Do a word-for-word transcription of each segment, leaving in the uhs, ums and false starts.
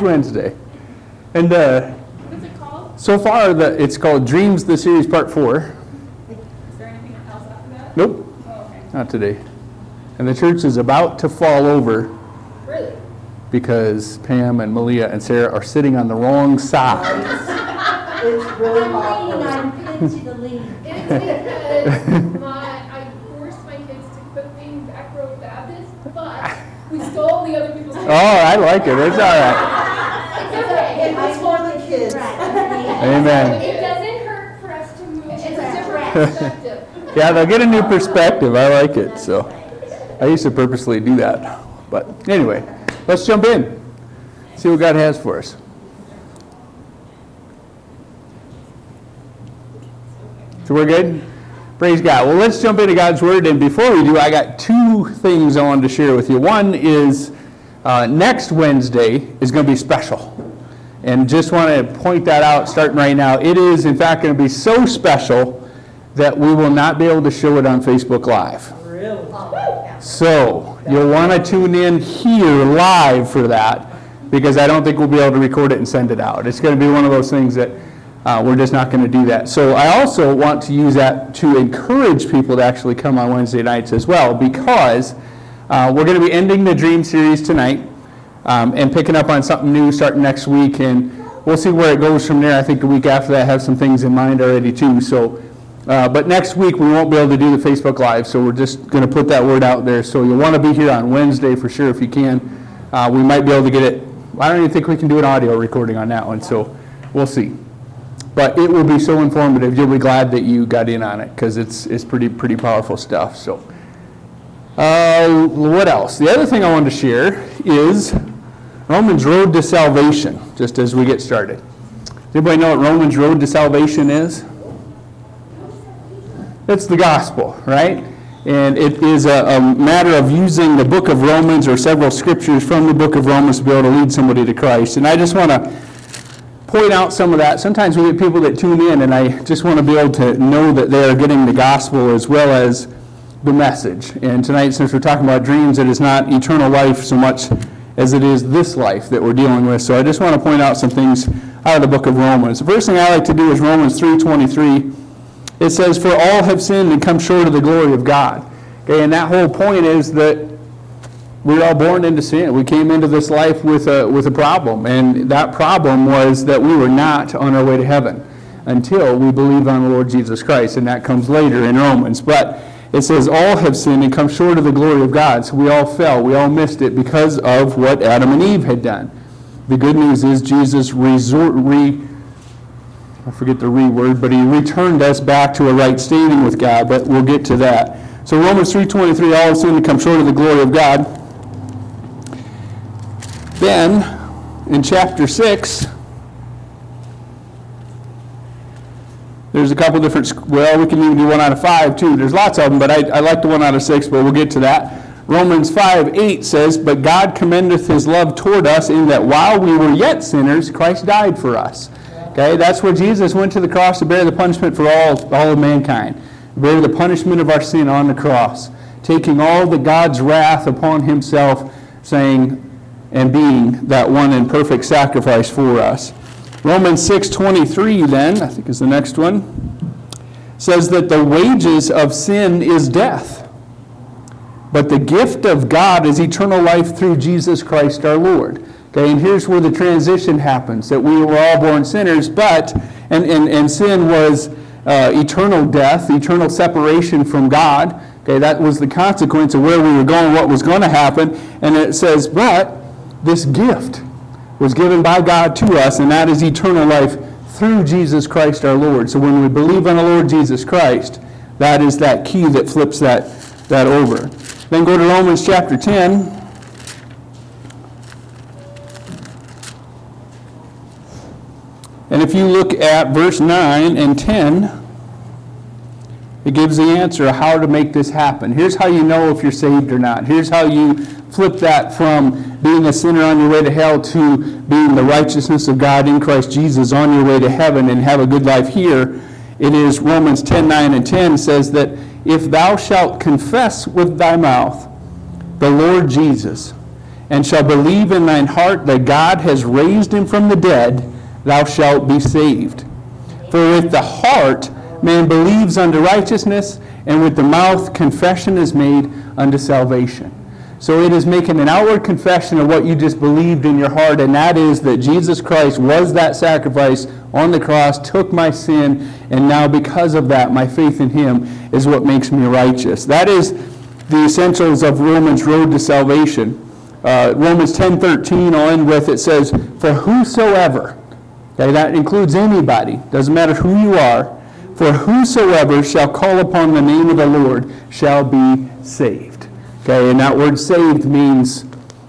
is Wednesday. And uh, what's it called? So far, the, it's called Dreams, the series, part four. Is there anything else after that? Nope, Oh, okay. not today. And the church is about to fall over Really? because Pam and Malia and Sarah are sitting on the wrong side. It's really I'm leaning, awkward. I'm pinned to the lead. It's because my, I forced my kids to quit being back row Baptist, but we stole the other people's Oh, I like it. It's all right. It's okay. It's for the kids. Amen. It doesn't hurt for us to move. It's a different Correct. perspective. Yeah, they'll get a new perspective. I like it. So I used to purposely do that. But anyway, let's jump in. See what God has for us. So we're good? Praise God. Well, let's jump into God's Word. And before we do, I got two things I wanted to share with you. One is uh, next Wednesday is going to be special. And just want to point that out starting right now. It is, in fact, going to be so special that we will not be able to show it on Facebook Live. Really? So you'll want to tune in here live for that because I don't think we'll be able to record it and send it out. It's going to be one of those things that Uh, we're just not going to do that. So I also want to use that to encourage people to actually come on Wednesday nights as well, because uh, we're going to be ending the Dream series tonight um, and picking up on something new starting next week, and we'll see where it goes from there. I think the week after that I have some things in mind already too. So, uh, but next week we won't be able to do the Facebook Live, so we're just going to put that word out there. So you'll want to be here on Wednesday for sure if you can. Uh, we might be able to get it. I don't even think we can do an audio recording on that one, so we'll see. But it will be so informative. You'll be glad that you got in on it because it's it's pretty pretty powerful stuff. So, uh, what else? The other thing I wanted to share is Romans Road to Salvation. Just as we get started, does anybody know what Romans Road to Salvation is? It's the gospel, right? And it is a, a matter of using the book of Romans or several scriptures from the book of Romans to be able to lead somebody to Christ. And I just want to point out some of that. Sometimes we get people that tune in, and I just want to be able to know that they are getting the gospel as well as the message. And tonight, since we're talking about dreams, it is not eternal life so much as it is this life that we're dealing with. So I just want to point out some things out of the book of Romans. The first thing I like to do is Romans three twenty-three. It says, "For all have sinned and come short of the glory of God." Okay, and that whole point is that we're all born into sin. We came into this life with a with a problem, and that problem was that we were not on our way to heaven until we believe on the Lord Jesus Christ, and that comes later in Romans. But it says all have sinned and come short of the glory of God. So we all fell. We all missed it because of what Adam and Eve had done. The good news is Jesus resort, re, I forget the re word, but he returned us back to a right standing with God, but we'll get to that. So Romans three twenty-three, all have sinned and come short of the glory of God. Then, in chapter six, there's a couple different, well, we can even do one out of five, too. There's lots of them, but I, I like the one out of six, but we'll get to that. Romans five eight says, "But God commendeth his love toward us in that while we were yet sinners, Christ died for us." Okay, that's where Jesus went to the cross to bear the punishment for all, all of mankind. Bear the punishment of our sin on the cross, taking all the God's wrath upon himself, saying, and being that one and perfect sacrifice for us. Romans six twenty-three then, I think is the next one, says that the wages of sin is death, but the gift of God is eternal life through Jesus Christ our Lord. Okay, and here's where the transition happens, that we were all born sinners, but, and, and, and sin was uh, eternal death, eternal separation from God. Okay, that was the consequence of where we were going, what was going to happen. And it says, but this gift was given by God to us, and that is eternal life through Jesus Christ our Lord. So when we believe on the Lord Jesus Christ, that is that key that flips that, that over. Then go to Romans chapter ten. And if you look at verse nine and ten, it gives the answer of how to make this happen. Here's how you know if you're saved or not. Here's how you flip that from being a sinner on your way to hell to being the righteousness of God in Christ Jesus on your way to heaven and have a good life here. It is Romans ten nine and ten says that if thou shalt confess with thy mouth the Lord Jesus, and shall believe in thine heart that God has raised him from the dead, thou shalt be saved. For with the heart man believes unto righteousness, and with the mouth confession is made unto salvation. So it is making an outward confession of what you just believed in your heart, and that is that Jesus Christ was that sacrifice on the cross, took my sin, and now because of that, my faith in him is what makes me righteous. That is the essentials of Romans' road to salvation. Uh, Romans ten thirteen, I'll end with, it says, for whosoever, okay, that includes anybody, doesn't matter who you are, for whosoever shall call upon the name of the Lord shall be saved. Okay, and that word saved means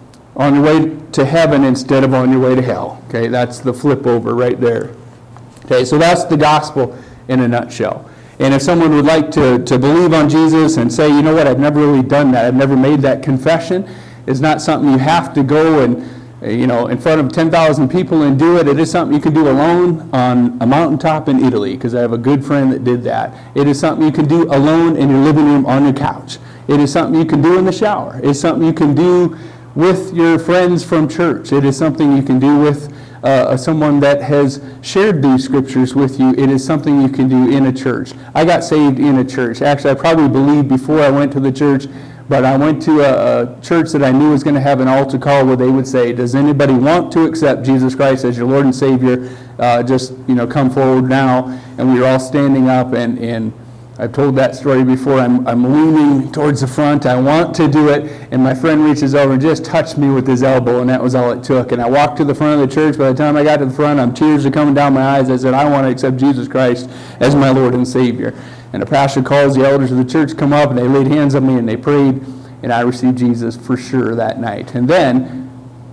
on your way to heaven instead of on your way to hell. Okay, that's the flip over right there. Okay, so that's the gospel in a nutshell. And if someone would like to, to believe on Jesus and say, you know what, I've never really done that, I've never made that confession, it's not something you have to go and, you know, in front of ten thousand people and do it. It is something you can do alone on a mountaintop in Italy, because I have a good friend that did that. It is something you can do alone in your living room on your couch. It is something you can do in the shower. It's something you can do with your friends from church. It is something you can do with uh, someone that has shared these scriptures with you. It is something you can do in a church. I got saved in a church. Actually, I probably believed before I went to the church, but I went to a, a church that I knew was going to have an altar call where they would say, does anybody want to accept Jesus Christ as your Lord and Savior? Uh, just, you know, come forward now. And we were all standing up, and, and I've told that story before. I'm, I'm leaning towards the front. I want to do it, and my friend reaches over and just touched me with his elbow, and that was all it took. And I walked to the front of the church. By the time I got to the front, I'm, tears are coming down my eyes. I said, I want to accept Jesus Christ as my Lord and Savior. And the pastor calls, the elders of the church come up, and they laid hands on me, and they prayed, and I received Jesus for sure that night. And then,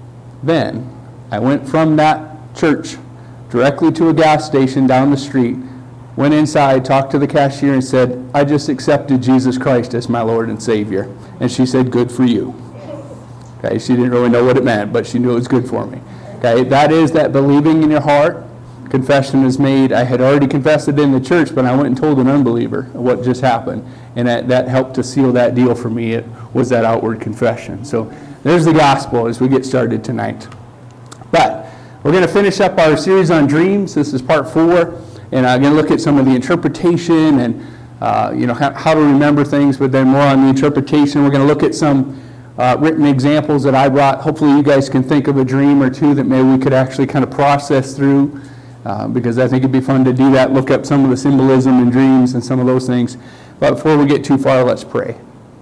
then I went from that church directly to a gas station down the street, went inside, talked to the cashier, and said, I just accepted Jesus Christ as my Lord and Savior. And she said, good for you. Okay, she didn't really know what it meant, but she knew it was good for me. Okay, that is that believing in your heart. Confession is made. I had already confessed it in the church, but I went and told an unbeliever what just happened. And that, that helped to seal that deal for me. It was that outward confession. So there's the gospel as we get started tonight. But we're going to finish up our series on dreams. This is part four. And I'm going to look at some of the interpretation and, uh, you know, how, how to remember things, but then more on the interpretation. We're going to look at some uh, written examples that I brought. Hopefully you guys can think of a dream or two that maybe we could actually kind of process through, uh, because I think it'd be fun to do that, look up some of the symbolism in dreams and some of those things. But before we get too far, let's pray.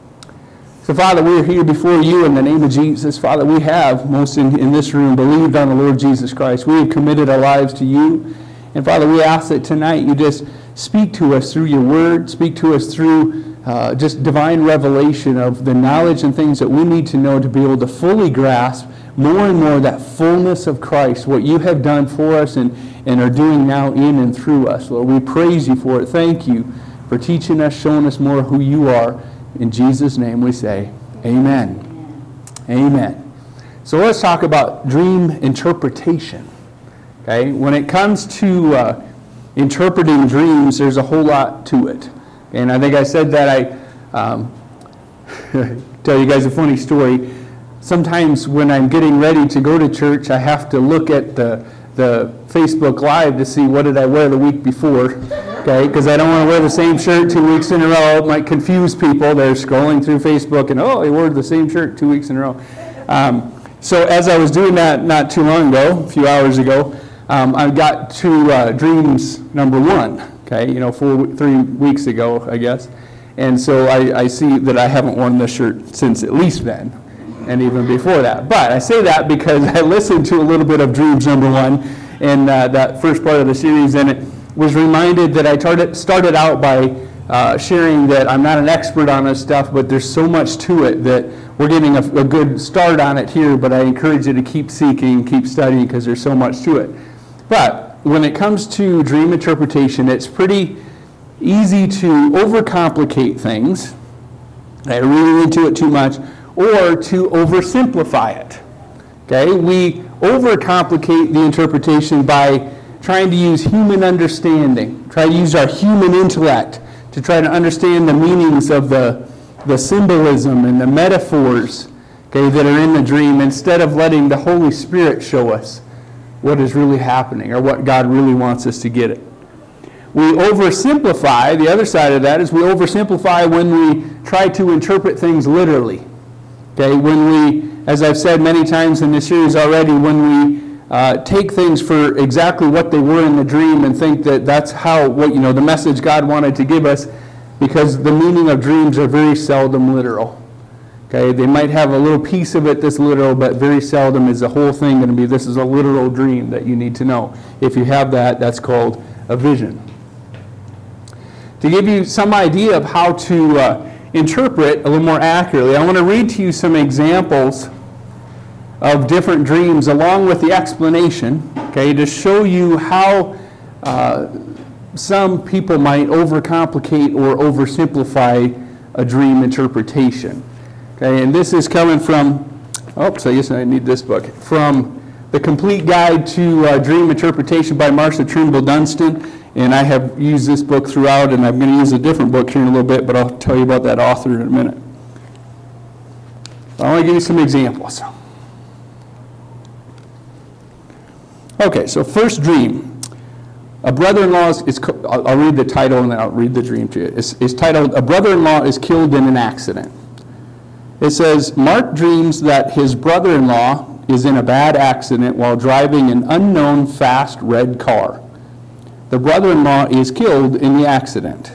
So, Father, we are here before you in the name of Jesus. Father, we have, most in, in this room, believed on the Lord Jesus Christ. We have committed our lives to you. And Father, we ask that tonight you just speak to us through your word, speak to us through uh, just divine revelation of the knowledge and things that we need to know to be able to fully grasp more and more that fullness of Christ, what you have done for us and, and are doing now in and through us. Lord, we praise you for it. Thank you for teaching us, showing us more who you are. In Jesus' name we say, amen. Amen. Amen. So let's talk about dream interpretation. Okay, when it comes to uh, interpreting dreams, there's a whole lot to it. And I think I said that I um, tell you guys a funny story. Sometimes when I'm getting ready to go to church, I have to look at the, the Facebook Live to see what did I wear the week before. Okay, because I don't want to wear the same shirt two weeks in a row. It might confuse people. They're scrolling through Facebook and, oh, he wore the same shirt two weeks in a row. Um, so as I was doing that not too long ago, a few hours ago, Um, I got to uh, dreams number one, okay, you know, four, three weeks ago, I guess. And so I, I see that I haven't worn this shirt since at least then, and even before that. But I say that because I listened to a little bit of dreams number one in uh, that first part of the series, and it was reminded that I started, started out by uh, sharing that I'm not an expert on this stuff, but there's so much to it that we're getting a, a good start on it here, but I encourage you to keep seeking, keep studying, because there's so much to it. But when it comes to dream interpretation, it's pretty easy to overcomplicate things, I read into it too much, or to oversimplify it. Okay, we overcomplicate the interpretation by trying to use human understanding, try to use our human intellect to try to understand the meanings of the, the symbolism and the metaphors. okay, that are in the dream, instead of letting the Holy Spirit show us what is really happening or what God really wants us to get it. We oversimplify. The other side of that is we oversimplify when we try to interpret things literally. Okay, when we, as I've said many times in this series already, when we uh, take things for exactly what they were in the dream and think that that's how, what you know, the message God wanted to give us, because the meaning of dreams are very seldom literal. Okay, they might have a little piece of it that's literal, but very seldom is the whole thing going to be, this is a literal dream that you need to know. If you have that, that's called a vision. To give you some idea of how to uh, interpret a little more accurately, I want to read to you some examples of different dreams along with the explanation, okay, to show you how uh, some people might overcomplicate or oversimplify a dream interpretation. Okay, and this is coming from, oops, I guess I need this book, from The Complete Guide to uh, Dream Interpretation by Marcia Trimble Dunstan. And I have used this book throughout, and I'm going to use a different book here in a little bit, but I'll tell you about that author in a minute. I want to give you some examples. Okay, so first dream. A brother-in-law is, is I'll, I'll read the title and then I'll read the dream to you. It's, it's titled, A Brother-in-Law is Killed in an Accident. It says, Mark dreams that his brother-in-law is in a bad accident while driving an unknown fast red car. The brother-in-law is killed in the accident.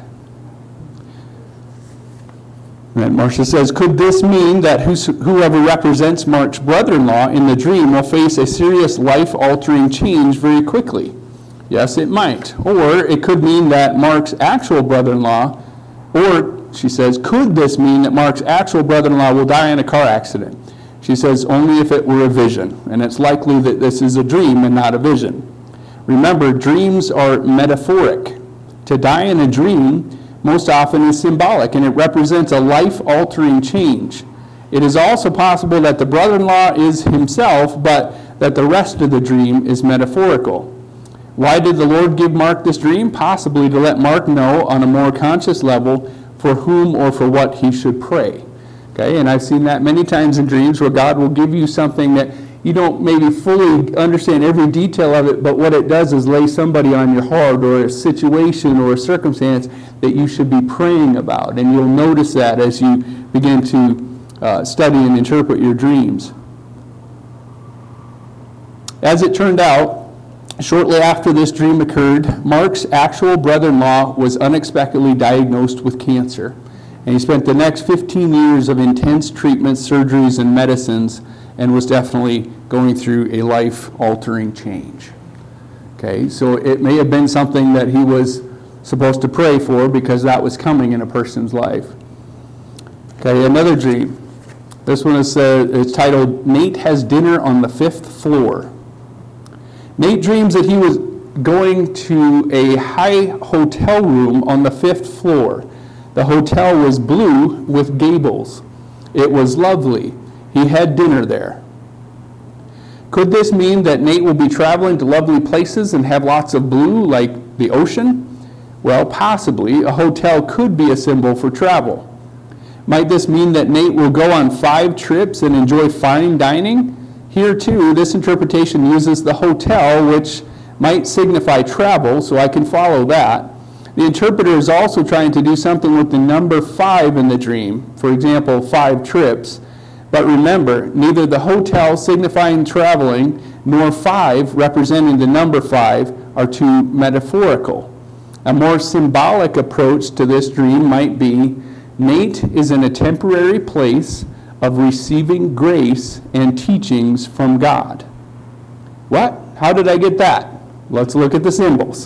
And Marcia says, could this mean that whoever represents Mark's brother-in-law in the dream will face a serious life-altering change very quickly? Yes, it might. Or it could mean that Mark's actual brother-in-law, or she says, could this mean that Mark's actual brother-in-law will die in a car accident? She says, only if it were a vision. And it's likely that this is a dream and not a vision. Remember, dreams are metaphoric. To die in a dream most often is symbolic, and it represents a life-altering change. It is also possible that the brother-in-law is himself, but that the rest of the dream is metaphorical. Why did the Lord give Mark this dream? Possibly to let Mark know on a more conscious level for whom or for what he should pray. Okay, and I've seen that many times in dreams where God will give you something that you don't maybe fully understand every detail of it, but what it does is lay somebody on your heart or a situation or a circumstance that you should be praying about. And you'll notice that as you begin to uh, study and interpret your dreams. As it turned out, shortly after this dream occurred, Mark's actual brother-in-law was unexpectedly diagnosed with cancer. And he spent the next fifteen years of intense treatments, surgeries, and medicines, and was definitely going through a life-altering change. Okay, so it may have been something that he was supposed to pray for because that was coming in a person's life. Okay, another dream. This one is uh, it's titled, Nate Has Dinner on the Fifth Floor. Nate dreams that he was going to a high hotel room on the fifth floor. The hotel was blue with gables. It was lovely. He had dinner there. Could this mean that Nate will be traveling to lovely places and have lots of blue, like the ocean? Well, possibly. A hotel could be a symbol for travel. Might this mean that Nate will go on five trips and enjoy fine dining? Here, too, this interpretation uses the hotel, which might signify travel, so I can follow that. The interpreter is also trying to do something with the number five in the dream. For example, five trips. But remember, neither the hotel signifying traveling nor five representing the number five are too metaphorical. A more symbolic approach to this dream might be, Nate is in a temporary place of receiving grace and teachings from God. What? How did I get that? Let's look at the symbols.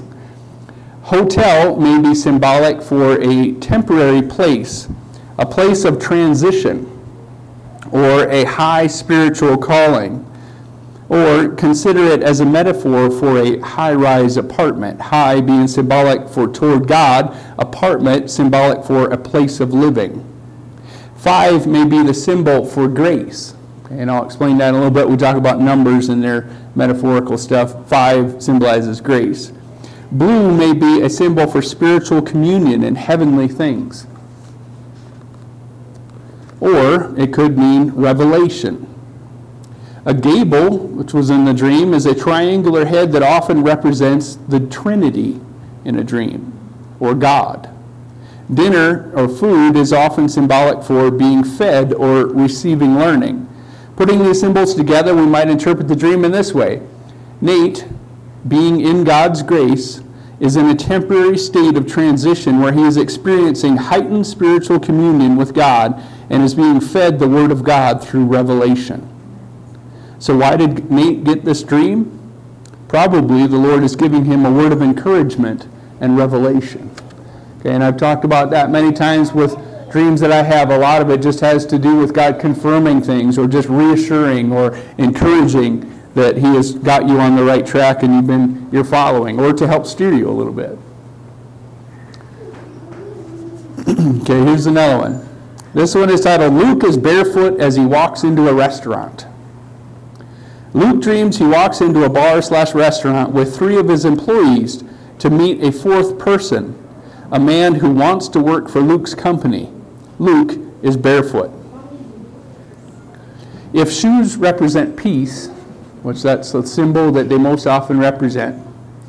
Hotel may be symbolic for a temporary place, a place of transition, or a high spiritual calling. Or consider it as a metaphor for a high-rise apartment. High being symbolic for toward God, apartment symbolic for a place of living. Five may be the symbol for grace. Okay, and I'll explain that in a little bit. We talk about numbers and their metaphorical stuff. Five symbolizes grace. Blue may be a symbol for spiritual communion and heavenly things. Or it could mean revelation. A gable, which was in the dream, is a triangular head that often represents the Trinity in a dream, or God. Dinner, or food, is often symbolic for being fed or receiving learning. Putting these symbols together, we might interpret the dream in this way. Nate, being in God's grace, is in a temporary state of transition where he is experiencing heightened spiritual communion with God and is being fed the Word of God through revelation. So why did Nate get this dream? Probably the Lord is giving him a word of encouragement and revelation. Okay, and I've talked about that many times with dreams that I have. A lot of it just has to do with God confirming things or just reassuring or encouraging that he has got you on the right track and you've been you're following, or to help steer you a little bit. Okay, here's another one. This one is titled, Luke is barefoot as he walks into a restaurant. Luke dreams he walks into a bar slash restaurant with three of his employees to meet a fourth person, a man who wants to work for Luke's company. Luke is barefoot. If shoes represent peace, which that's the symbol that they most often represent,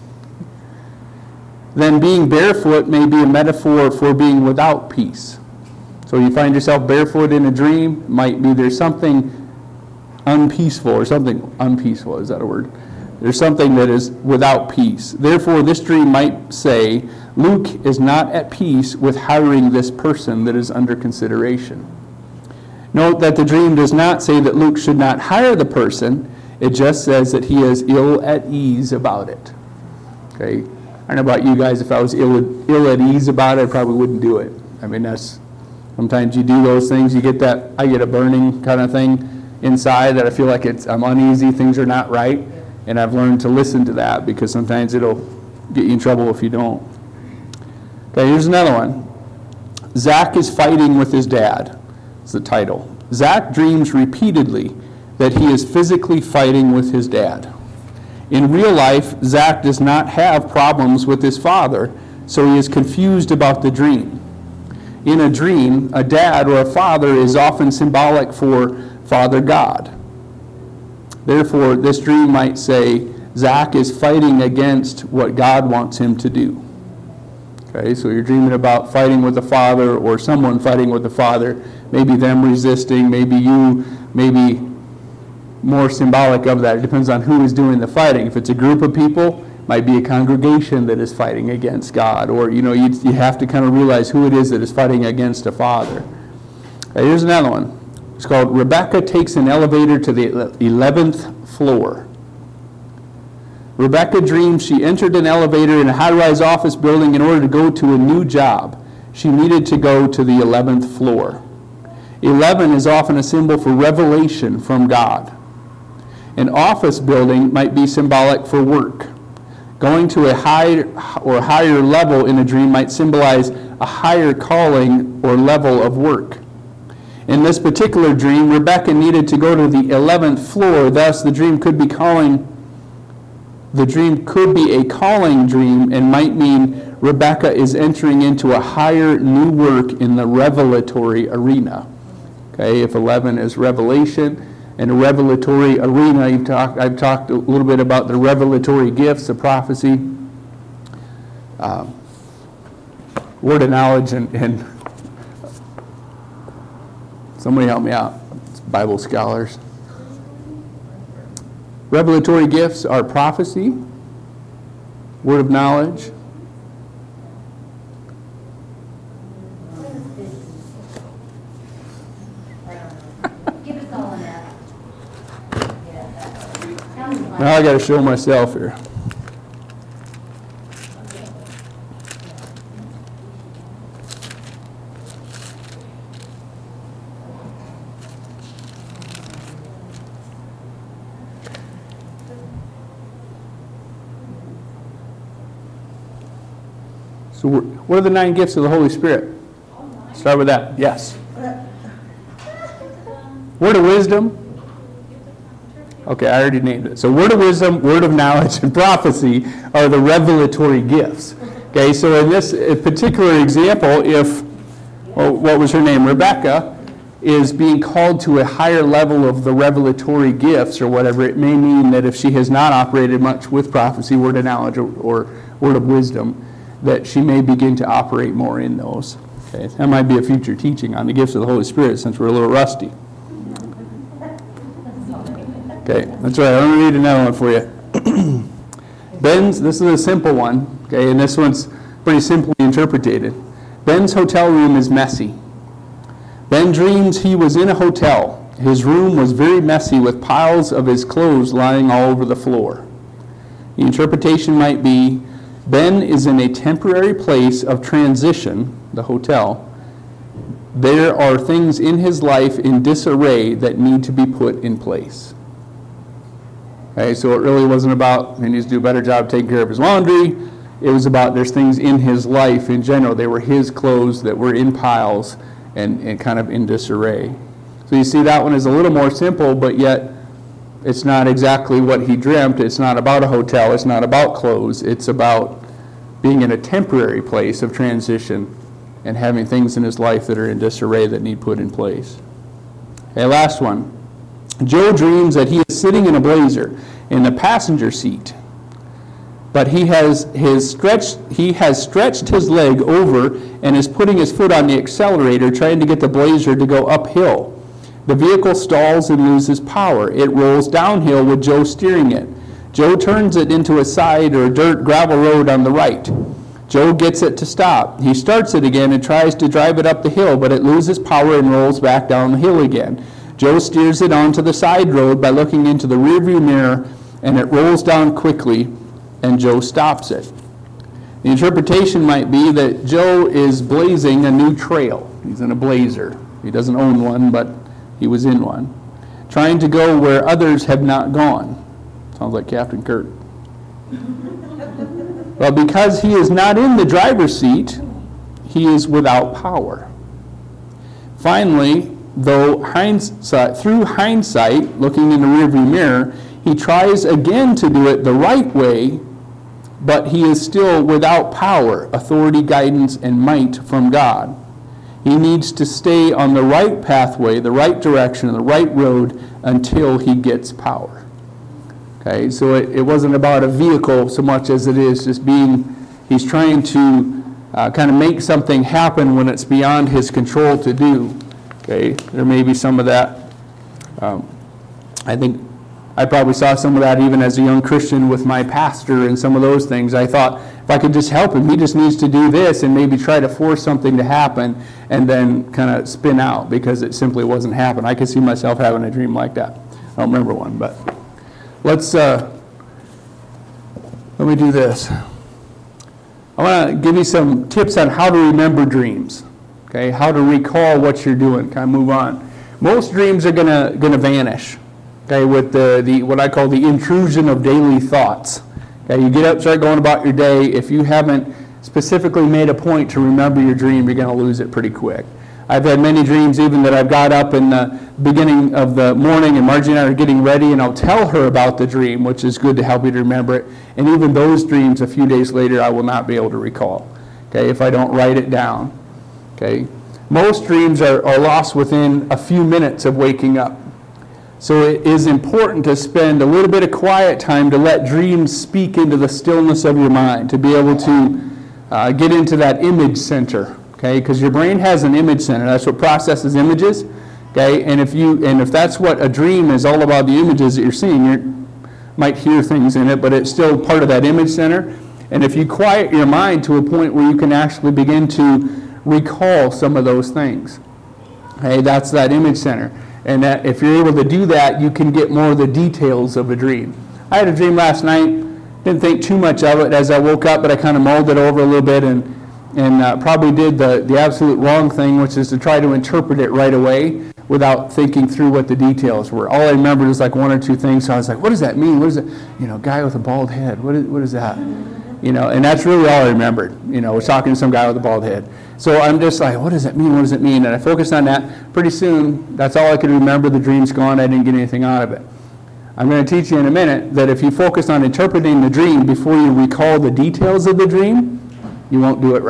then being barefoot may be a metaphor for being without peace. So you find yourself barefoot in a dream, might be there's something unpeaceful or something unpeaceful, is that a word? There's something that is without peace. Therefore, this dream might say, Luke is not at peace with hiring this person that is under consideration. Note that the dream does not say that Luke should not hire the person. It just says that he is ill at ease about it. Okay, I don't know about you guys. If I was ill, ill at ease about it, I probably wouldn't do it. I mean, that's sometimes you do those things. You get that, I get a burning kind of thing inside that I feel like it's I'm uneasy, things are not right, and I've learned to listen to that because sometimes it'll get you in trouble if you don't. Okay, here's another one. Zach is fighting with his dad. It's the title. Zach dreams repeatedly that he is physically fighting with his dad. In real life, Zach does not have problems with his father, so he is confused about the dream. In a dream, a dad or a father is often symbolic for Father God. Therefore, this dream might say, Zach is fighting against what God wants him to do. Okay, so you're dreaming about fighting with the father or someone fighting with the father, maybe them resisting, maybe you, maybe more symbolic of that. It depends on who is doing the fighting. If it's a group of people, it might be a congregation that is fighting against God, or you know, you, you have to kind of realize who it is that is fighting against a father. Okay, here's another one. It's called Rebecca takes an elevator to the eleventh floor. Rebecca dreams she entered an elevator in a high-rise office building in order to go to a new job. She needed to go to the eleventh floor. eleven is often a symbol for revelation from God. An office building might be symbolic for work. Going to a high or higher level in a dream might symbolize a higher calling or level of work. In this particular dream, Rebecca needed to go to the eleventh floor. Thus, the dream could be calling. The dream could be a calling dream and might mean Rebecca is entering into a higher new work in the revelatory arena. Okay, if eleven is revelation and a revelatory arena, you've talked, I've talked a little bit about the revelatory gifts, the prophecy, um, word of knowledge, and, and somebody help me out. It's Bible scholars. Revelatory gifts are prophecy, word of knowledge. Give us all of that. Yeah. Now I got to show myself here. So what are the nine gifts of the Holy Spirit? Start with that. Yes. Word of wisdom. Okay, I already named it. So word of wisdom, word of knowledge, and prophecy are the revelatory gifts. Okay, so in this particular example, if, well, what was her name? Rebecca. is being called to a higher level of the revelatory gifts or whatever, it may mean that if she has not operated much with prophecy, word of knowledge, or, or word of wisdom, that she may begin to operate more in those. Okay, that might be a future teaching on the gifts of the Holy Spirit since we're a little rusty. Okay, that's right. I'm going to read another one for you. Ben's, this is a simple one, okay, and this one's pretty simply interpreted. Ben's hotel room is messy. Ben dreams he was in a hotel. His room was very messy with piles of his clothes lying all over the floor. The interpretation might be, Ben is in a temporary place of transition, the hotel. There are things in his life in disarray that need to be put in place. Okay, so it really wasn't about he needs to do a better job taking care of his laundry. It was about there's things in his life in general. They were his clothes that were in piles and, and kind of in disarray. So you see that one is a little more simple, but yet it's not exactly what he dreamt. It's not about a hotel. It's not about clothes. It's about being in a temporary place of transition and having things in his life that are in disarray that need put in place. Okay, last one. Joe dreams that he is sitting in a blazer in the passenger seat, but he has his stretched he has stretched his leg over and is putting his foot on the accelerator, trying to get the blazer to go uphill. The vehicle stalls and loses power. It rolls downhill with Joe steering it. Joe turns it into a side or a dirt gravel road on the right. Joe gets it to stop. He starts it again and tries to drive it up the hill, but it loses power and rolls back down the hill again. Joe steers it onto the side road by looking into the rearview mirror, and it rolls down quickly, and Joe stops it. The interpretation might be that Joe is blazing a new trail. He's in a blazer. He doesn't own one, but he was in one. Trying to go where others have not gone. Sounds like Captain Kirk. Well, because he is not in the driver's seat, he is without power. Finally, though hindsight, through hindsight, looking in the rearview mirror, he tries again to do it the right way, but he is still without power, authority, guidance, and might from God. He needs to stay on the right pathway, the right direction, the right road until he gets power. Okay, so it, it wasn't about a vehicle so much as it is just being, he's trying to uh, kind of make something happen when it's beyond his control to do. Okay, there may be some of that. Um, I think I probably saw some of that even as a young Christian with my pastor and some of those things. I thought, if I could just help him, he just needs to do this and maybe try to force something to happen and then kind of spin out because it simply wasn't happening. I could see myself having a dream like that. I don't remember one, but let's, uh, let me do this. I want to give you some tips on how to remember dreams. Okay, how to recall what you're doing. Kind of move on. Most dreams are gonna gonna vanish. Okay, with the, the what I call the intrusion of daily thoughts. Okay, you get up, start going about your day. If you haven't specifically made a point to remember your dream, you're gonna lose it pretty quick. I've had many dreams even that I've got up in the beginning of the morning and Margie and I are getting ready and I'll tell her about the dream, which is good to help you to remember it. And even those dreams a few days later I will not be able to recall. Okay, if I don't write it down. Okay, most dreams are, are lost within a few minutes of waking up. So it is important to spend a little bit of quiet time to let dreams speak into the stillness of your mind, to be able to uh, get into that image center. Okay, because your brain has an image center. That's what processes images. Okay, and if you and if that's what a dream is all about, the images that you're seeing, you might hear things in it, but it's still part of that image center. And if you quiet your mind to a point where you can actually begin to recall some of those things. Okay, that's that image center. And that if you're able to do that, you can get more of the details of a dream. I had a dream last night, didn't think too much of it as I woke up, but I kind of mulled it over a little bit and, and uh, probably did the, the absolute wrong thing, which is to try to interpret it right away without thinking through what the details were. All I remembered was like one or two things, so I was like, what does that mean? What is it? You know, guy with a bald head, what is, what is that? You know, and that's really all I remembered. You know, I was talking to some guy with a bald head. So I'm just like, what does that mean? What does it mean? And I focused on that. Pretty soon, that's all I could remember. The dream's gone. I didn't get anything out of it. I'm going to teach you in a minute that if you focus on interpreting the dream before you recall the details of the dream, you won't do it right.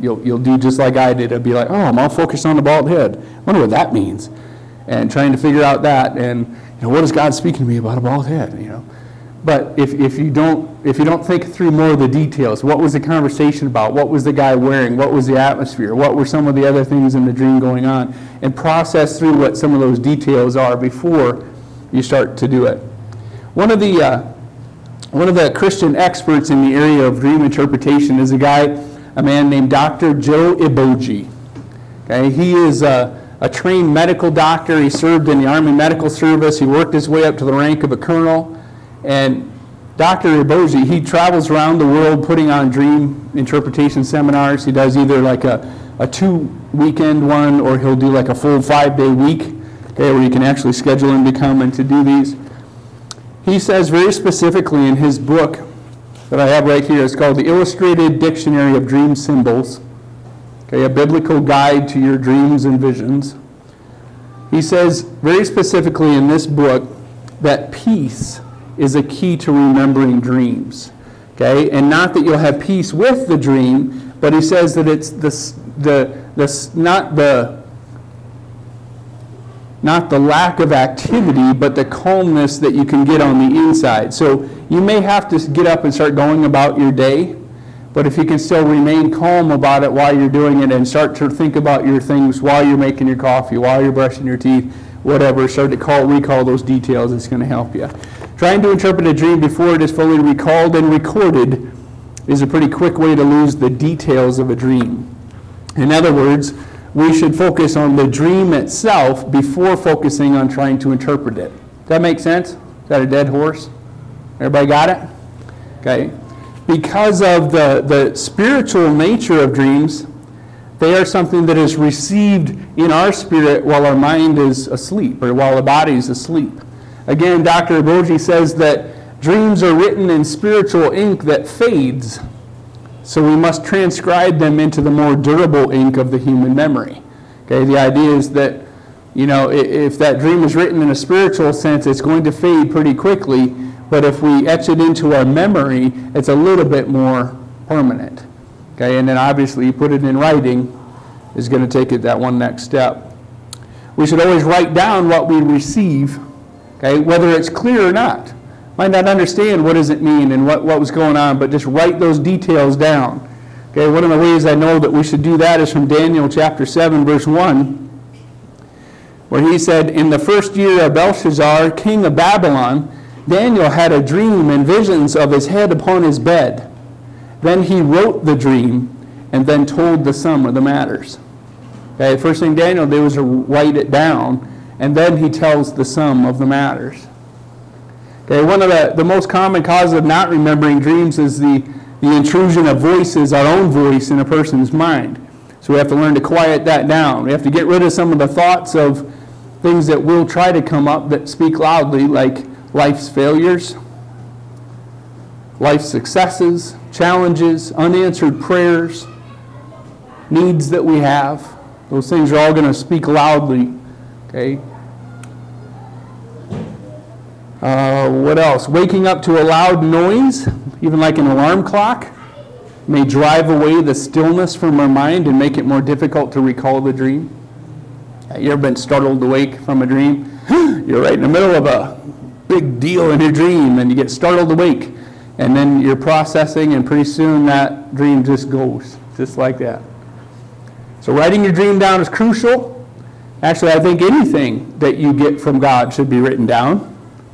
you'll you'll do just like I did. It'll be like, oh, I'm all focused on the bald head. I wonder what that means. And trying to figure out that, and you know, what is God speaking to me about a bald head? You know, but if if you don't if you don't think through more of the details, what was the conversation about? What was the guy wearing? What was the atmosphere? What were some of the other things in the dream going on? And process through what some of those details are before you start to do it. One of the uh, one of the Christian experts in the area of dream interpretation is a guy, a man named Doctor Joe Iboji. Okay, he is a a trained medical doctor. He served in the Army Medical Service. He worked his way up to the rank of a colonel. And Doctor Iboji, he travels around the world putting on dream interpretation seminars. He does either like a, a two-weekend one, or he'll do like a full five-day week, okay, where you can actually schedule him to come and to do these. He says very specifically in his book that I have right here, it's called The Illustrated Dictionary of Dream Symbols, okay, a biblical guide to your dreams and visions. He says very specifically in this book that peace is a key to remembering dreams. Okay, and not that you'll have peace with the dream, but he says that it's the the the not the not the lack of activity, but the calmness that you can get on the inside. So you may have to get up and start going about your day, but if you can still remain calm about it while you're doing it and start to think about your things while you're making your coffee, while you're brushing your teeth, whatever, start to call, recall those details, it's going to help you. Trying to interpret a dream before it is fully recalled and recorded is a pretty quick way to lose the details of a dream. In other words, we should focus on the dream itself before focusing on trying to interpret it. Does that make sense? Is that a dead horse? Everybody got it? Okay. Because of the, the spiritual nature of dreams, they are something that is received in our spirit while our mind is asleep, or while the body is asleep. Again, Doctor Iboji says that dreams are written in spiritual ink that fades, so we must transcribe them into the more durable ink of the human memory. Okay, the idea is that, you know, if that dream is written in a spiritual sense, it's going to fade pretty quickly, but if we etch it into our memory, it's a little bit more permanent. Okay, and then obviously you put it in writing is going to take it that one next step. We should always write down what we receive, okay, whether it's clear or not. Might not understand what does it mean and what, what was going on, but just write those details down. Okay, one of the ways I know that we should do that is from Daniel chapter seven, verse one, where he said, in the first year of Belshazzar, king of Babylon, Daniel had a dream and visions of his head upon his bed. Then he wrote the dream and then told the sum of the matters. Okay, the first thing Daniel did was to write it down, and then he tells the sum of the matters. Okay, one of the, the most common causes of not remembering dreams is the, the intrusion of voices, our own voice in a person's mind. So we have to learn to quiet that down. We have to get rid of some of the thoughts of things that will try to come up that speak loudly, like life's failures, life's successes, challenges, unanswered prayers, needs that we have. Those things are all going to speak loudly. Okay. Uh, what else? Waking up to a loud noise, even like an alarm clock, may drive away the stillness from our mind and make it more difficult to recall the dream. You ever been startled awake from a dream? You're right in the middle of a big deal in your dream, and you get startled awake, and then you're processing, and pretty soon that dream just goes, just like that. So writing your dream down is crucial. Actually, I think anything that you get from God should be written down.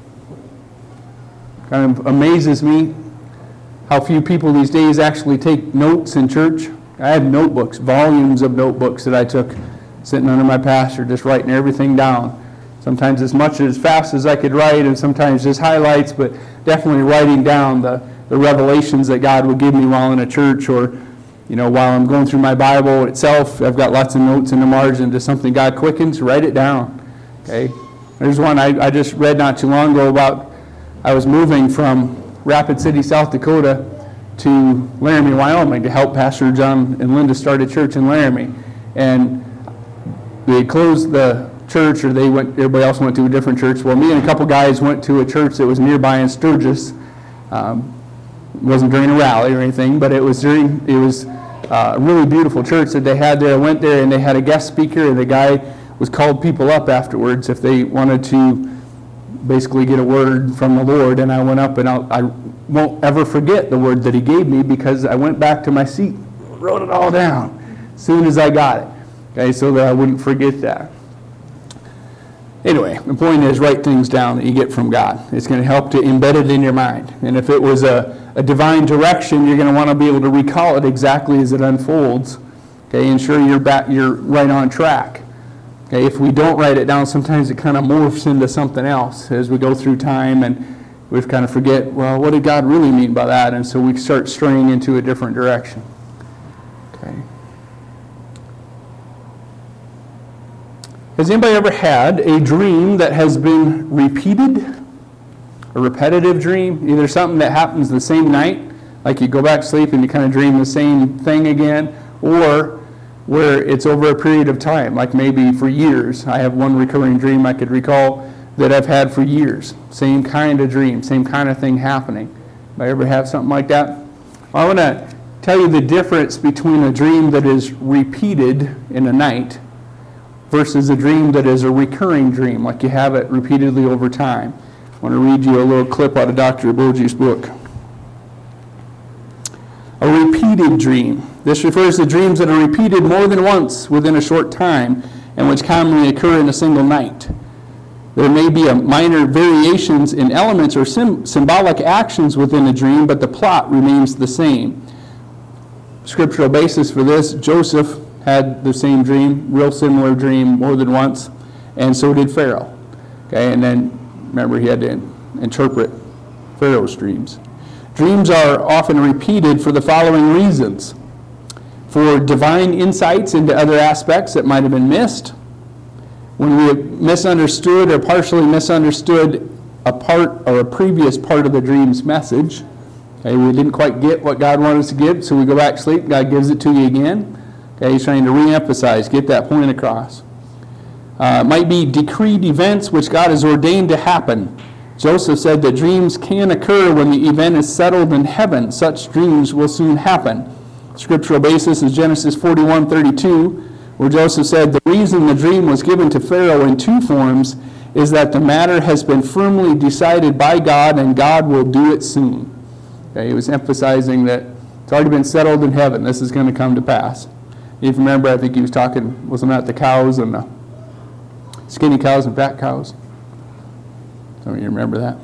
Kind of amazes me how few people these days actually take notes in church. I had notebooks, volumes of notebooks that I took sitting under my pastor, just writing everything down. Sometimes as much as fast as I could write, and sometimes just highlights, but definitely writing down the, the revelations that God would give me while in a church, or you know, while I'm going through my Bible itself. I've got lots of notes in the margin, just something God quickens, write it down. Okay, there's one I, I just read not too long ago about, I was moving from Rapid City, South Dakota to Laramie, Wyoming to help Pastor John and Linda start a church in Laramie. And they closed the church, or they went, everybody else went to a different church. Well, me and a couple guys went to a church that was nearby in Sturgis. Um, it wasn't during a rally or anything, but it was during, it was uh, a really beautiful church that they had there. I went there and they had a guest speaker, and the guy was called people up afterwards if they wanted to basically get a word from the Lord. And I went up, and I'll, I won't ever forget the word that he gave me, because I went back to my seat, wrote it all down as soon as I got it, okay, so that I wouldn't forget that. Anyway, the point is, write things down that you get from God. It's going to help to embed it in your mind. And if it was a, a divine direction, you're going to want to be able to recall it exactly as it unfolds, okay, ensure you're back, you're right on track. Okay, if we don't write it down, sometimes it kind of morphs into something else as we go through time, and we kind of forget, well, what did God really mean by that? And so we start straying into a different direction. Okay. Has anybody ever had a dream that has been repeated? A repetitive dream? Either something that happens the same night, like you go back to sleep and you kind of dream the same thing again, or where it's over a period of time, like maybe for years. I have one recurring dream I could recall that I've had for years. Same kind of dream, same kind of thing happening. Anybody ever have something like that? Well, I want to tell you the difference between a dream that is repeated in a night versus a dream that is a recurring dream, like you have it repeatedly over time. I want to read you a little clip out of Doctor Boji's book. A repeated dream. This refers to dreams that are repeated more than once within a short time and which commonly occur in a single night. There may be a minor variations in elements or sim- symbolic actions within a dream, but the plot remains the same. Scriptural basis for this: Joseph had the same dream, real similar dream more than once, and so did Pharaoh. Okay, and then remember he had to interpret Pharaoh's dreams. Dreams are often repeated for the following reasons: for divine insights into other aspects that might have been missed, when we have misunderstood or partially misunderstood a part or a previous part of the dream's message. Okay, we didn't quite get what God wanted us to get, so we go back to sleep, God gives it to you again. Okay, he's trying to re-emphasize, get that point across. Uh, it might be decreed events which God has ordained to happen. Joseph said that dreams can occur when the event is settled in heaven. Such dreams will soon happen. Scriptural basis is Genesis forty-one thirty-two, where Joseph said the reason the dream was given to Pharaoh in two forms is that the matter has been firmly decided by God and God will do it soon. Okay, he was emphasizing that it's already been settled in heaven. This is going to come to pass. If you remember, I think he was talking, wasn't that the cows and the skinny cows and fat cows? Some of you remember that.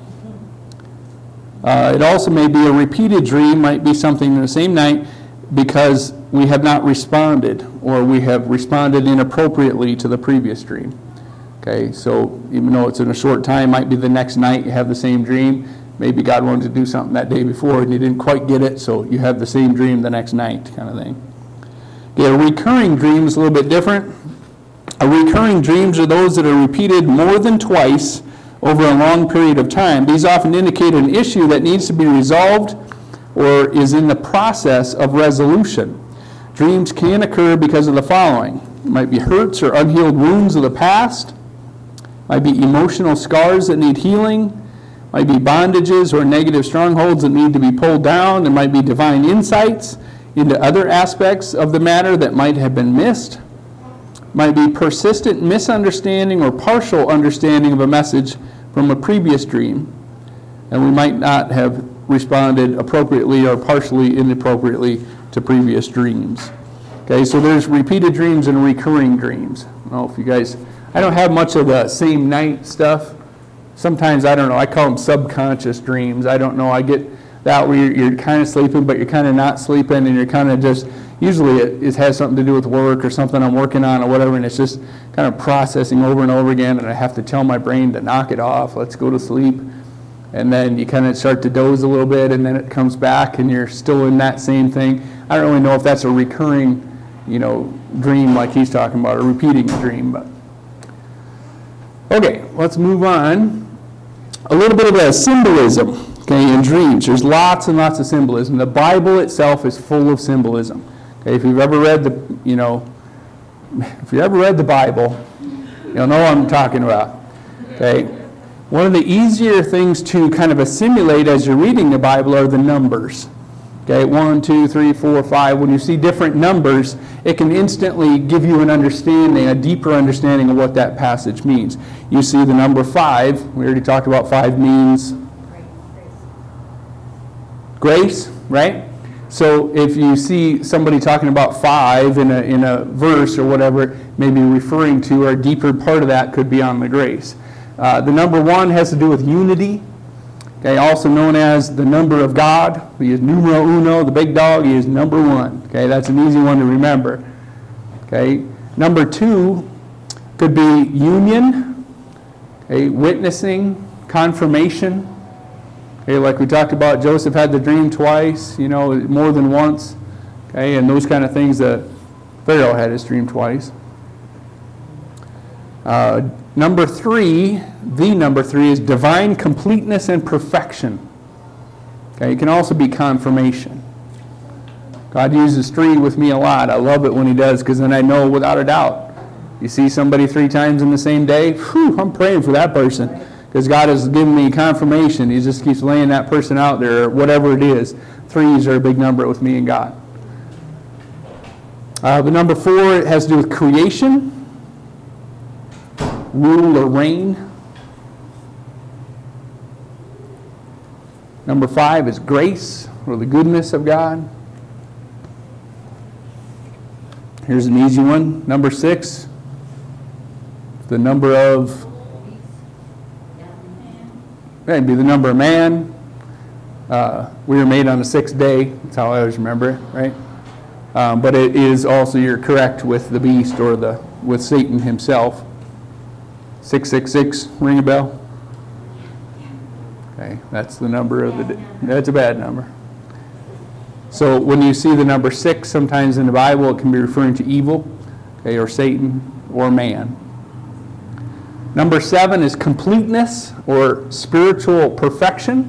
Uh, it also may be a repeated dream, might be something in the same night, because we have not responded, or we have responded inappropriately to the previous dream. Okay, so even though it's in a short time, might be the next night you have the same dream. Maybe God wanted to do something that day before and you didn't quite get it, so you have the same dream the next night, kind of thing. Okay, a recurring dream is a little bit different. A recurring dreams are those that are repeated more than twice over a long period of time. These often indicate an issue that needs to be resolved or is in the process of resolution. Dreams can occur because of the following. It might be hurts or unhealed wounds of the past. It might be emotional scars that need healing. It might be bondages or negative strongholds that need to be pulled down. There might be divine insights into other aspects of the matter that might have been missed. It might be persistent misunderstanding or partial understanding of a message from a previous dream, and we might not have responded appropriately or partially inappropriately to previous dreams. Okay, so there's repeated dreams and recurring dreams. I don't know if you guys, I don't have much of the same night stuff. Sometimes, I don't know, I call them subconscious dreams. I don't know, I get that where you're, you're kind of sleeping, but you're kind of not sleeping, and you're kind of just, usually it, it has something to do with work or something I'm working on or whatever, and it's just kind of processing over and over again, and I have to tell my brain to knock it off, let's go to sleep. And then you kind of start to doze a little bit, and then it comes back, and you're still in that same thing. I don't really know if that's a recurring, you know, dream like he's talking about, or repeating a dream. But okay, let's move on. A little bit of a symbolism, okay, in dreams. There's lots and lots of symbolism. The Bible itself is full of symbolism. Okay, if you've ever read the, you know, if you've ever read the Bible, you'll know what I'm talking about. Okay. One of the easier things to kind of assimilate as you're reading the Bible are the numbers. Okay, one, two, three, four, five. When you see different numbers, it can instantly give you an understanding, a deeper understanding of what that passage means. You see the number five. We already talked about five means grace, right? So if you see somebody talking about five in a in a verse or whatever, maybe referring to, or a deeper part of that could be on the grace. Uh, the number one has to do with unity. Okay, also known as the number of God. He is numero uno, the big dog. He is number one. Okay, that's an easy one to remember. Okay, number two could be union. Okay, witnessing, confirmation. Okay, like we talked about, Joseph had the dream twice, you know, more than once. Okay, and those kind of things that Pharaoh had his dream twice. Uh, number three, the number three is divine completeness and perfection. Okay, it can also be confirmation. God uses three with me a lot. I love it when he does, because then I know without a doubt. You see somebody three times in the same day, whew, I'm praying for that person, because God has given me confirmation. He just keeps laying that person out there, or whatever it is. Threes are a big number with me and God. Uh, the number four has to do with creation. Rule or reign. Number five is grace, or the goodness of God. Here's an easy one. Number six, the number of, it'd be the number of man. Uh, we were made on the sixth day. That's how I always remember it, right? Um, but it is also, you're correct with the beast, or the with Satan himself. six six six, ring a bell? Okay, that's the number of the day. That's a bad number. So when you see the number six, sometimes in the Bible, it can be referring to evil, okay, or Satan, or man. Number seven is completeness, or spiritual perfection.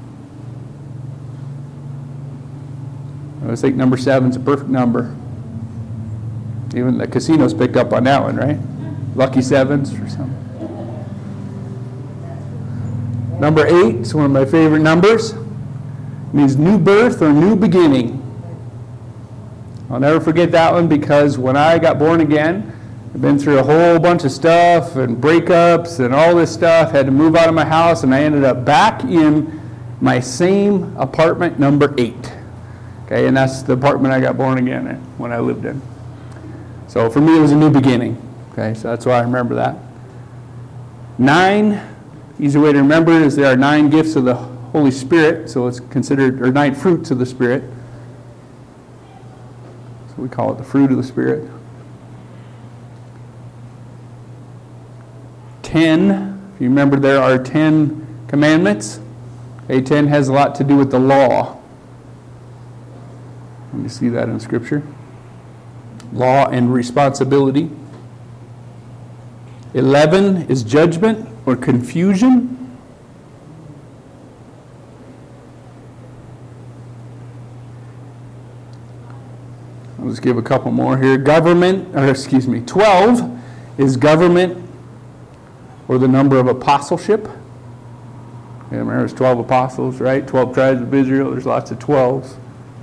I think number seven is a perfect number. Even the casinos pick up on that one, right? Lucky sevens or something. Number eight is one of my favorite numbers. It means new birth or new beginning. I'll never forget that one, because when I got born again, I've been through a whole bunch of stuff and breakups and all this stuff. Had to move out of my house, and I ended up back in my same apartment, number eight. Okay, and that's the apartment I got born again in when I lived in. So for me, it was a new beginning. Okay, so that's why I remember that. Nine, easy way to remember it is there are nine gifts of the Holy Spirit, so it's considered, or nine fruits of the Spirit. So we call it the fruit of the Spirit. Ten, if you remember, there are ten commandments. Okay, ten has a lot to do with the law. You see that in Scripture. Law and responsibility. Eleven is judgment or confusion. I'll just give a couple more here. Government, or excuse me, twelve is government, or the number of apostleship. Yeah, remember there's twelve apostles, right? twelve tribes of Israel. There's lots of twelves.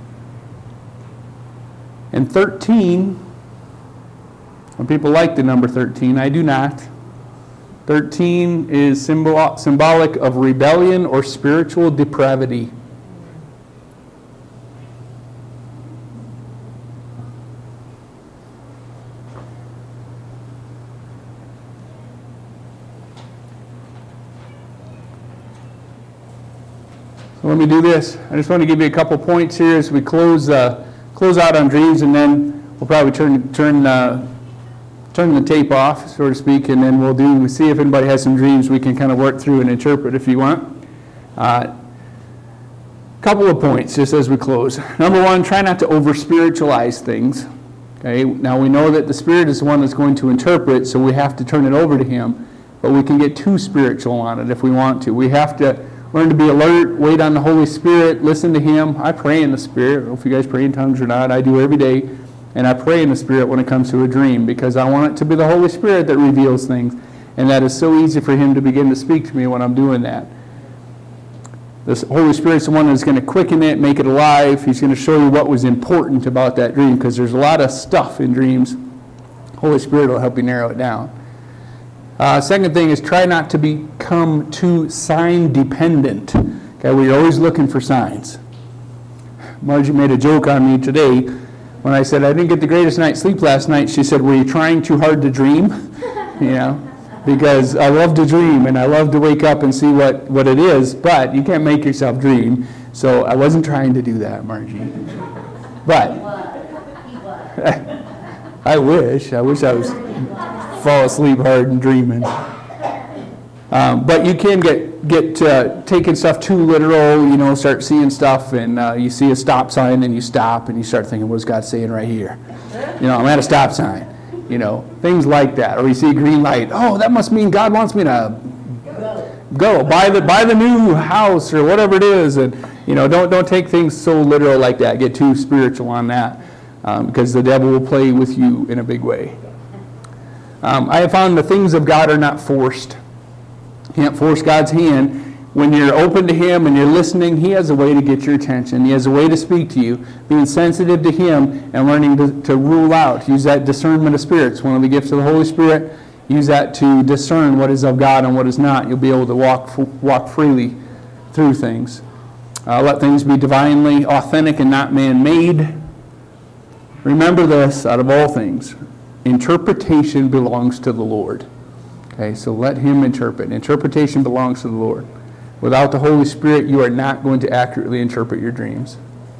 And thirteen, some people like the number thirteen. I do not. thirteen is symbol, symbolic of rebellion or spiritual depravity. So let me do this. I just want to give you a couple points here as we close uh, close out on dreams, and then we'll probably turn turn uh, turn the tape off, so to speak, and then we'll do we see if anybody has some dreams we can kind of work through and interpret if you want. Uh, couple of points just as we close. Number one, try not to over spiritualize things. Okay. Now we know that the Spirit is the one that's going to interpret, so we have to turn it over to Him. But we can get too spiritual on it if we want to. We have to learn to be alert, wait on the Holy Spirit, listen to Him. I pray in the Spirit. I don't know if you guys pray in tongues or not. I do every day. And I pray in the Spirit when it comes to a dream, because I want it to be the Holy Spirit that reveals things. And that is so easy for Him to begin to speak to me when I'm doing that. The Holy Spirit's the one that's going to quicken it, make it alive. He's going to show you what was important about that dream, because there's a lot of stuff in dreams. Holy Spirit will help you narrow it down. Uh, second thing is try not to become too sign dependent. Okay, we're always looking for signs. Margie made a joke on me today when I said I didn't get the greatest night's sleep last night. She said, "Were you trying too hard to dream?" You know, because I love to dream and I love to wake up and see what, what it is, but you can't make yourself dream. So I wasn't trying to do that, Margie. But He was. He was. I wish. I wish I was fall asleep hard and dreaming. Um, but you can get get uh, taking stuff too literal. You know, start seeing stuff, and uh, you see a stop sign, and you stop, and you start thinking, "What's God saying right here?" You know, I'm at a stop sign. You know, things like that. Or you see a green light. Oh, that must mean God wants me to go buy the buy the new house or whatever it is. And you know, don't don't take things so literal like that. Get too spiritual on that, um, because the devil will play with you in a big way. Um, I have found the things of God are not forced. You can't force God's hand. When you're open to Him and you're listening, He has a way to get your attention. He has a way to speak to you. Being sensitive to Him and learning to, to rule out. Use that discernment of spirits. One of the gifts of the Holy Spirit. Use that to discern what is of God and what is not. You'll be able to walk walk freely through things. Uh, let things be divinely authentic and not man-made. Remember this, out of all things, interpretation belongs to the Lord. Okay, so let Him interpret. Interpretation belongs to the Lord. Without the Holy Spirit, you are not going to accurately interpret your dreams.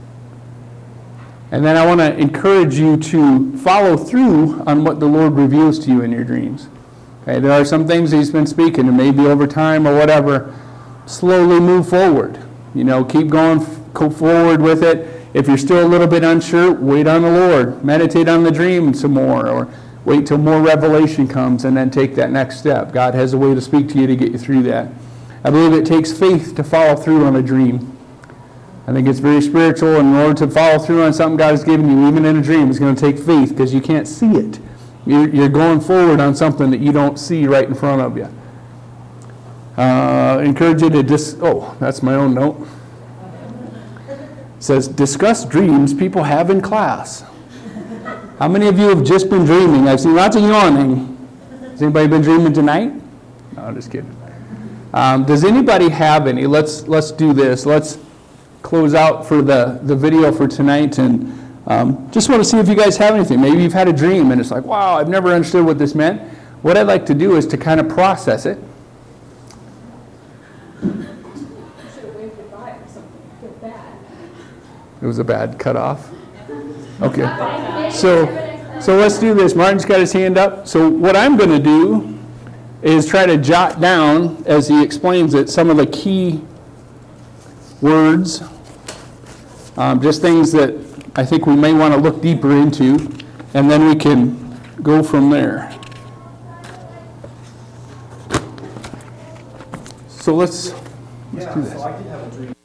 And then I want to encourage you to follow through on what the Lord reveals to you in your dreams. Okay, there are some things He's been speaking, and maybe over time or whatever, slowly move forward. You know, keep going go forward with it. If you're still a little bit unsure, wait on the Lord. Meditate on the dream some more, or wait till more revelation comes and then take that next step. God has a way to speak to you to get you through that. I believe it takes faith to follow through on a dream. I think it's very spiritual, and in order to follow through on something God has given you, even in a dream, it's going to take faith because you can't see it. You're, you're going forward on something that you don't see right in front of you. Uh, encourage you to dis... Oh, that's my own note. It says, discuss dreams people have in class. How many of you have just been dreaming? I've seen lots of yawning. Has anybody been dreaming tonight? No, I'm just kidding. Um, does anybody have any? Let's let's do this. Let's close out for the, the video for tonight, and um, just want to see if you guys have anything. Maybe you've had a dream and it's like, wow, I've never understood what this meant. What I'd like to do is to kind of process it. Should have waved goodbye or something. I feel bad. It was a bad cutoff. Okay. So so let's do this. Martin's got his hand up. So what I'm going to do is try to jot down, as he explains it, some of the key words, um, just things that I think we may want to look deeper into, and then we can go from there. So let's, let's Yeah, do this. so I did have a dream.